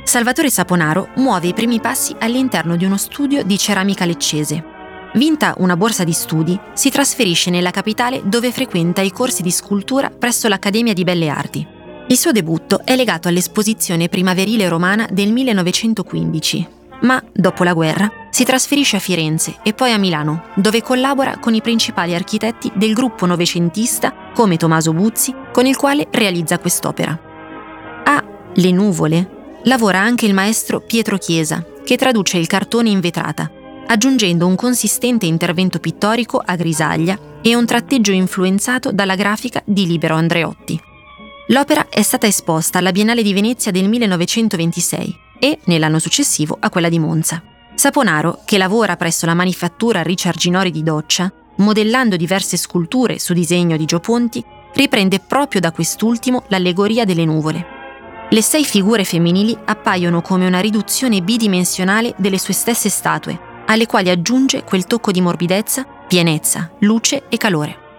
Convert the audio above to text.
Salvatore Saponaro muove i primi passi all'interno di uno studio di ceramica leccese. Vinta una borsa di studi, si trasferisce nella capitale dove frequenta i corsi di scultura presso l'Accademia di Belle Arti. Il suo debutto è legato all'Esposizione primaverile romana del 1915, ma dopo la guerra si trasferisce a Firenze e poi a Milano, dove collabora con i principali architetti del gruppo novecentista come Tommaso Buzzi, con il quale realizza quest'opera. A Le nuvole lavora anche il maestro Pietro Chiesa, che traduce il cartone in vetrata, aggiungendo un consistente intervento pittorico a grisaglia e un tratteggio influenzato dalla grafica di Libero Andreotti. L'opera è stata esposta alla Biennale di Venezia del 1926 e, nell'anno successivo, a quella di Monza. Saponaro, che lavora presso la manifattura Richard Ginori di Doccia, modellando diverse sculture su disegno di Gio Ponti, riprende proprio da quest'ultimo l'allegoria delle nuvole. Le 6 figure femminili appaiono come una riduzione bidimensionale delle sue stesse statue, alle quali aggiunge quel tocco di morbidezza, pienezza, luce e calore.